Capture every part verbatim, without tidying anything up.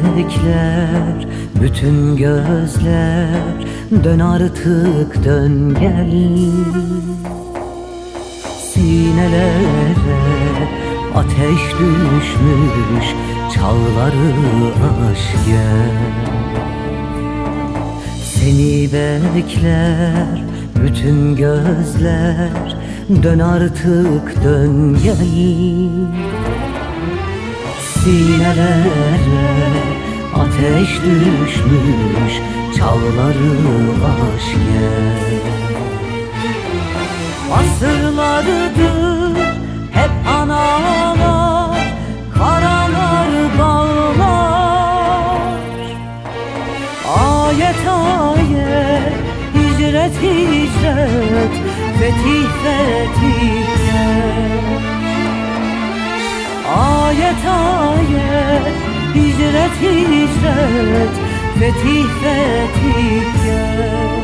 bekler bütün gözler, dön artık dön gel. Sinelere ateş düşmüş, çağları aş gel. Seni bekler bütün gözler, dön artık dön gel. Sinelere ateş düşmüş, çağları aş gel. Asırlardır hep analar, karalar bağlar. Ayet ayet, hicret hicret, fetih fetih gel. Ayet ayet, hicret hicret, fetih fetih gel.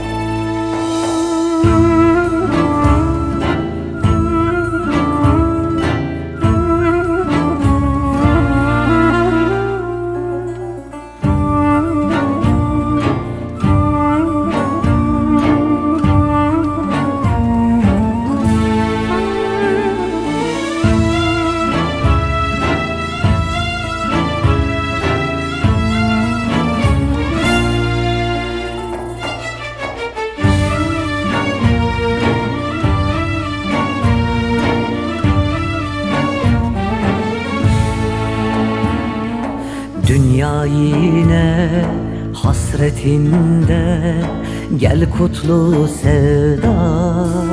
Dünya yine hasretinde, gel kutlu sevda.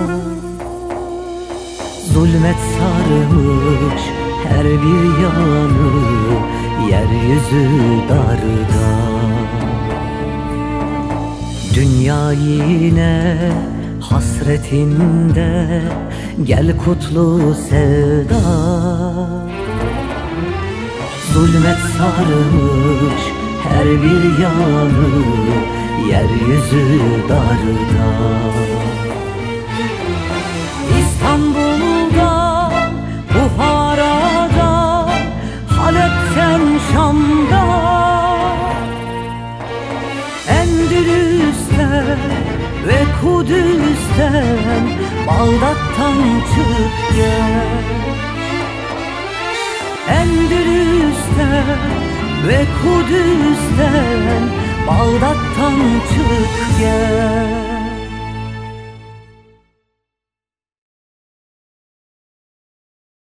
Zulmet sarmış her bir yanı, yeryüzü darda. Dünya yine hasretinde, gel kutlu sevda. Zulmet sarmış her bir yanı, yeryüzü darda. İstanbul'dan, Buhara'dan, Halep'ten, Şam'dan, Endülüs'ten ve Kudüs'ten, Bağdat'tan çık gel. Endülüs'ten ve Kudüs'ten, Bağdat'tan çık gel.